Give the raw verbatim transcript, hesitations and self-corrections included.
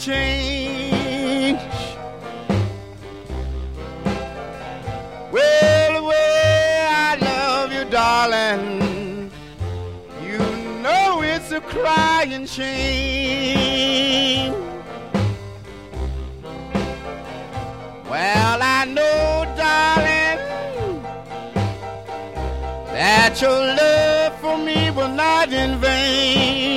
change. Well, the way I love you, darling, you know it's a crying shame. Well, I know, darling, that your love for me was not in vain.